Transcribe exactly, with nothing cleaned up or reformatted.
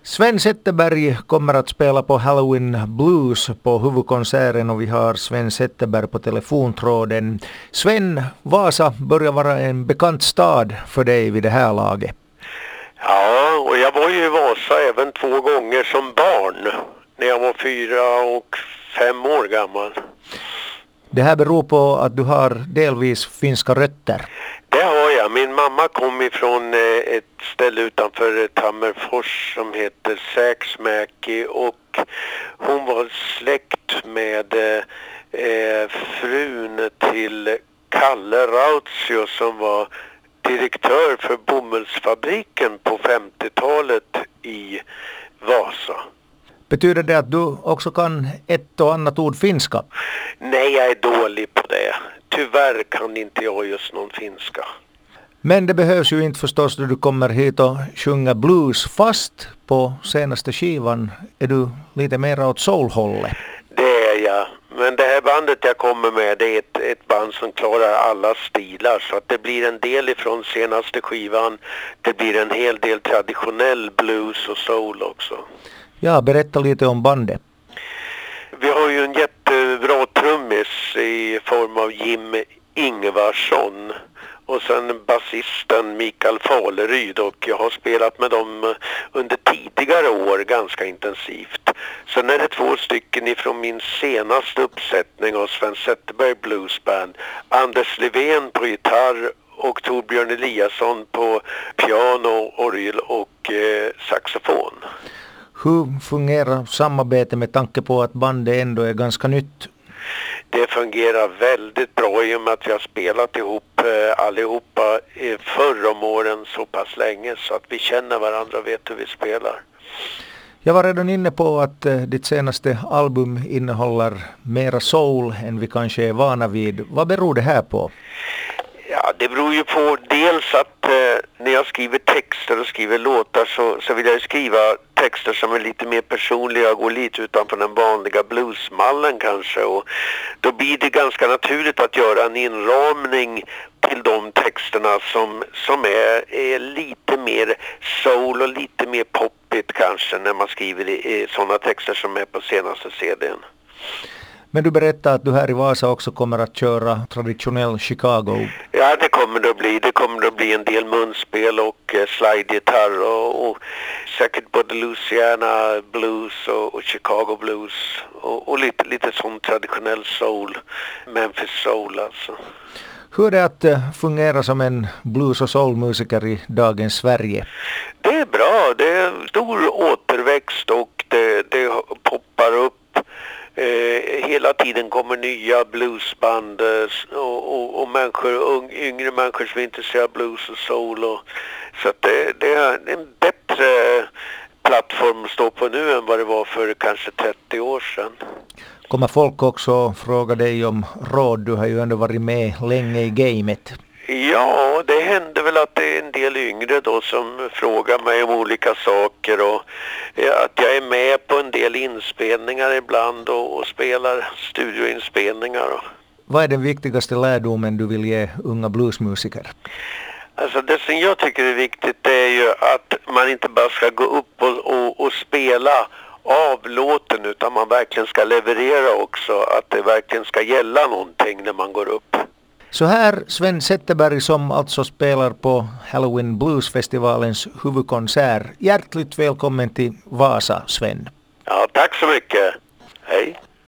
Sven Zetterberg kommer att spela på Halloween Blues på huvudkonserten och vi har Sven Zetterberg på telefontråden. Sven, Vasa börjar vara en bekant stad för dig vid det här laget. Ja, och jag var ju i Vasa även två gånger som barn när jag var fyra och fem år gammal. Det här beror på att du har delvis finska rötter. Det har jag. Min mamma kom ifrån ett ställe utanför Tammerfors som heter Säksmäki och hon var släkt med eh, frun till Kalle Rautio som var direktör för bomullsfabriken på femtiotalet i Vasa. Betyder det att du också kan ett och annat ord finska? Nej, jag är dålig på det. Tyvärr kan inte jag just någon finska. Men det behövs ju inte förstås då du kommer hit och sjunga blues, fast på senaste skivan är du lite mer åt soulhållet. Det är jag. Men det här bandet jag kommer med, det är ett, ett band som klarar alla stilar. Så att det blir en del ifrån senaste skivan. Det blir en hel del traditionell blues och soul också. Ja, berätta lite om bandet. Vi har ju en jättebra trummis i form av Jim Ingvarsson. Och sen basisten Mikael Faleryd, och jag har spelat med dem under tidigare år ganska intensivt. Sen är det två stycken ifrån min senaste uppsättning av Sven Zetterberg Blues Band. Anders Levén på gitarr och Torbjörn Eliasson på piano, orgel och eh, saxofon. Hur fungerar samarbete med tanke på att bandet ändå är ganska nytt? Det fungerar väldigt bra i och med att vi har spelat ihop eh, allihopa eh, förr om åren så pass länge så att vi känner varandra och vet hur vi spelar. Jag var redan inne på att eh, ditt senaste album innehåller mera soul än vi kanske är vana vid. Vad beror det här på? Ja, det beror ju på dels att eh, när jag skriver texter och skriver låtar så, så vill jag skriva texter som är lite mer personliga och går lite utanför den vanliga bluesmallen kanske. Och då blir det ganska naturligt att göra en inramning till de texterna som, som är, är lite mer soul och lite mer poppigt kanske när man skriver i, i sådana texter som är på senaste C D:n. Men du berättar att du här i Vasa också kommer att köra traditionell Chicago. Ja, det kommer det att bli. Det kommer det att bli en del munspel och eh, slide-gitarr och, och säkert både Louisiana blues och, och Chicago blues och, och lite, lite sån traditionell soul, Memphis soul alltså. Hur är det att uh, fungera som en blues- och soulmusiker i dagens Sverige? Det är bra. Det är stor återväxt och det, det poppar upp. Eh, hela tiden kommer nya bluesband eh, och, och, och människor, ung, yngre människor som är intresserade av blues och soul. Och, så att det, det är en bättre plattform att stå på nu än vad det var för kanske trettio år sedan. Kommer folk också fråga dig om råd? Du har ju ändå varit med länge i gamet. Ja, det händer väl att det är en del yngre då som frågar mig om olika saker och att jag är med på en del inspelningar ibland och, och spelar studioinspelningar. Vad är den viktigaste lärdomen du vill ge unga bluesmusiker? Alltså det som jag tycker är viktigt det är ju att man inte bara ska gå upp och, och, och spela av låten utan man verkligen ska leverera också, att det verkligen ska gälla någonting när man går upp. Så här Sven Zetterberg som alltså spelar på Halloween Bluesfestivalens huvudkonsert. Hjärtligt välkommen till Vasa, Sven. Ja, tack så mycket. Hej.